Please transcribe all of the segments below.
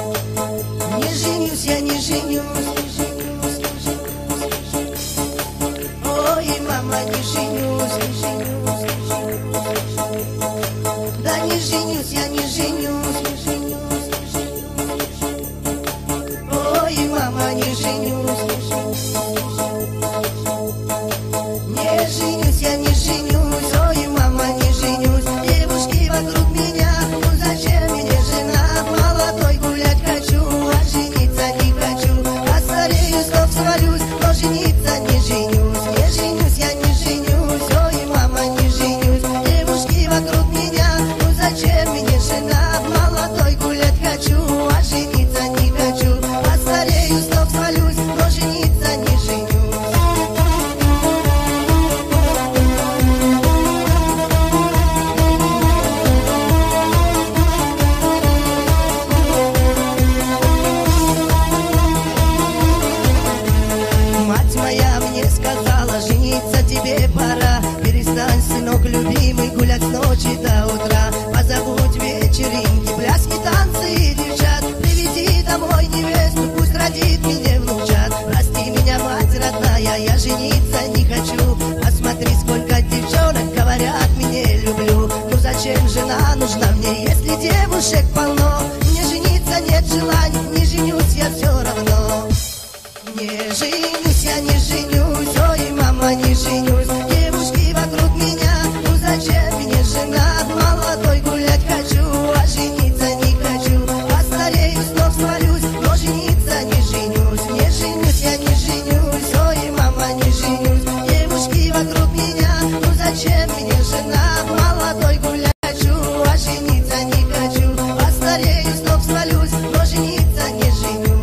Не женюсь, я не женюсь. Ой, мама, не женюсь. Да не женюсь, я не женюсь. Ой, мама, не женюсь. Не женюсь, я не женюсь. Ой, мама, не женюсь. Девушки вокруг меня, ну зачем мне жена? Молодой гулять хочу, а жениться не хочу. Постарею, снов свалюсь, но жениться не женюсь. Не женюсь, я не женюсь. Ой, мама, не женюсь. Девушки вокруг меня, ну зачем мне жена? Молодой гулять хочу, а жениться не хочу. Постарею, снов свалюсь, но жениться не женюсь. Мать моя мне сказала, жениться тебе пора. Перестань, сынок любимый, гулять с ночи до утра. Позабудь вечеринки, пляски, танцы и девчат. Приведи домой невесту, пусть родит мне внучат. Прости меня, мать родная, я жениться не хочу. Посмотри, сколько девчонок говорят, меня люблю. Ну зачем жена нужна мне, если девушек полно? Мне жениться нет желания, не женюсь я все равно. Не женюсь, я не женюсь, ой, мама, не женюсь. Девушки вокруг меня, ну зачем мне жена? Молодой гулять хочу, а жениться не хочу. Постарею, снов свалюсь, но жениться не женюсь. Не женюсь, я не женюсь, ой, мама, не женюсь. Девушки вокруг меня, ну зачем мне жена? Молодой гулять хочу, а жениться не хочу. Постарею, снов свалюсь, но жениться не женюсь.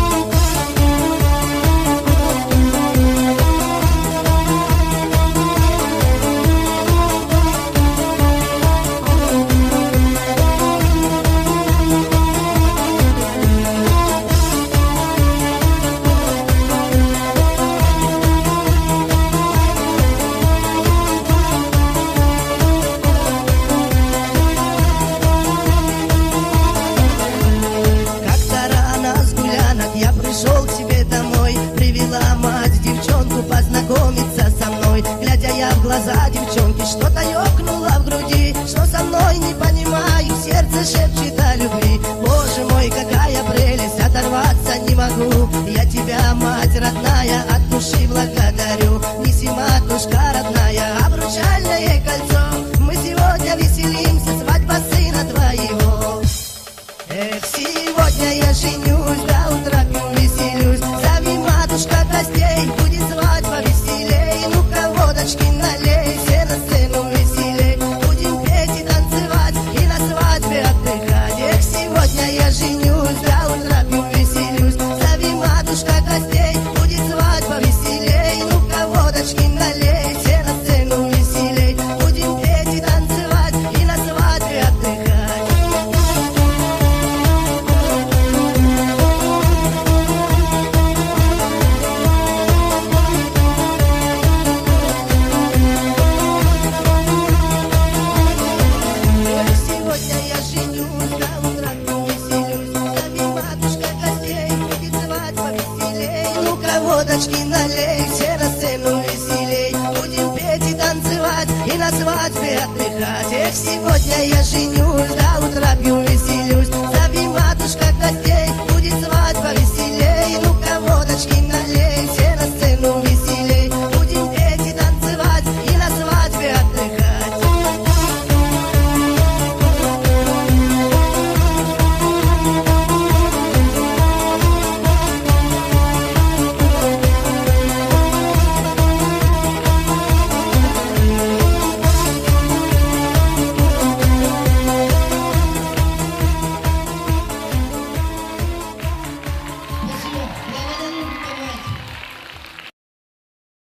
Я пришел к тебе домой, привела мать девчонку познакомиться со мной. Глядя я в глаза девчонки, что-то ёкнуло в груди. Что со мной, не понимаю, сердце шепчет о любви. Боже мой, какая прелесть, оторваться не могу. Я тебя, мать родная, от души благодарю. Неси, матушка родная, обручальное кольцо. Мы сегодня веселимся, свадьба сына твоего. Эх, сегодня я женюсь, до утра пью, веселюсь. Зови, матушка, гостей, будет свадьба веселей. Ну-ка, водочки налей, все на сцену веселей. Будем петь и танцевать, и на свадьбе отдыхать. Эх, сегодня я женюсь, до утра пью, веселюсь. Зови, матушка, гостей, будет свадьба веселей. Ну-ка, водочки налей, все на сцену веселей. Будем петь и танцевать, и на свадьбе отдыхать. Водочки налей, все на сцену веселей. Будем петь и танцевать, и на свадьбе отдыхать. Эх, сегодня я женюсь.